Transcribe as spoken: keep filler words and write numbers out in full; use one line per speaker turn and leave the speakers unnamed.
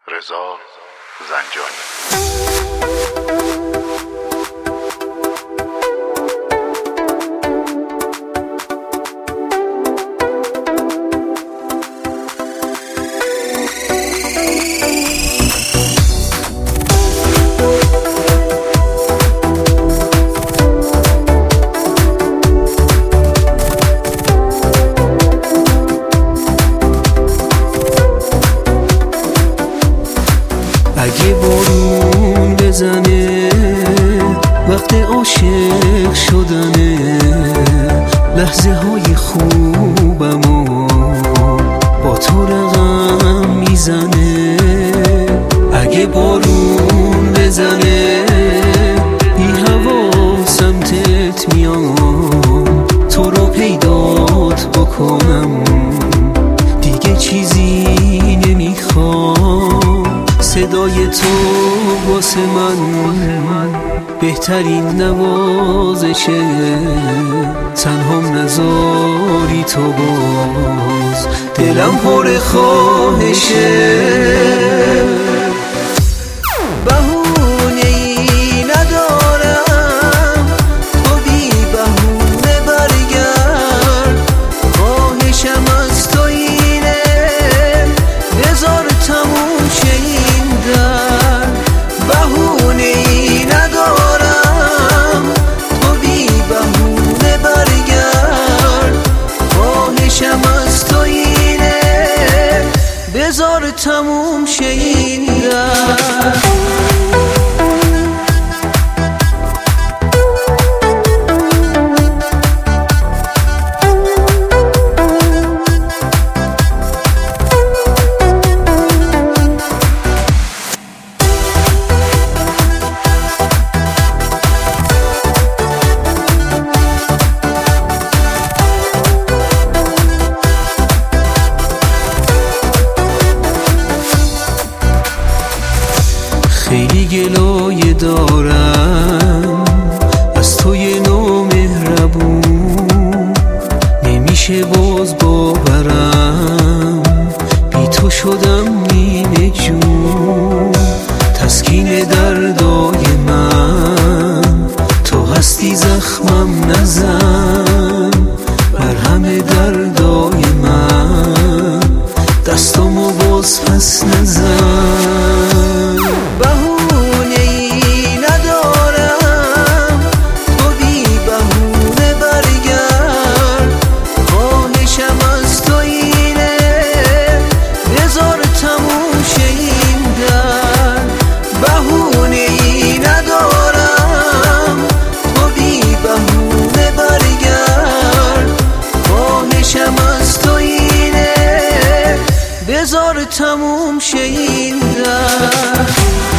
رضا زنجانی.
اگه بارون بزنه وقت عاشق شدنه، لحظه های خوبمو با تو رقم میزنه. اگه بارون بزنه بی هوا سمتت میام، تو رو پیدات بکنم، دیگه چیزی نمیخوام. صدای تو واسه من بهترین نوازشه، تنهام نذاری تو باز دلم پر خواهشه. بهونه ای ندارم تو بی بهونه برگرد، خواهشم از تو اینه بذار تموم شه این درد. بهونه ای ندارم تو بی بهونه برگرد، خواهشم از تو اینه بذار تموم شه این درد. خیلی گلایه دارم از توی نامهربون، نمیشه باز باورم بی تو شدم نیمه جون. تسکین دردای من تو هستی، زخمم نزن بر همه دردای من، دستامو باز پس نزن. بهونه ای ندارم تو بی بهونه برگرد، خواهشم از تو اینه بذار تموم شه این درد. بهونه ای ندارم تو بی بهونه برگرد، خواهشم از تو اینه بذار تموم شه این درد.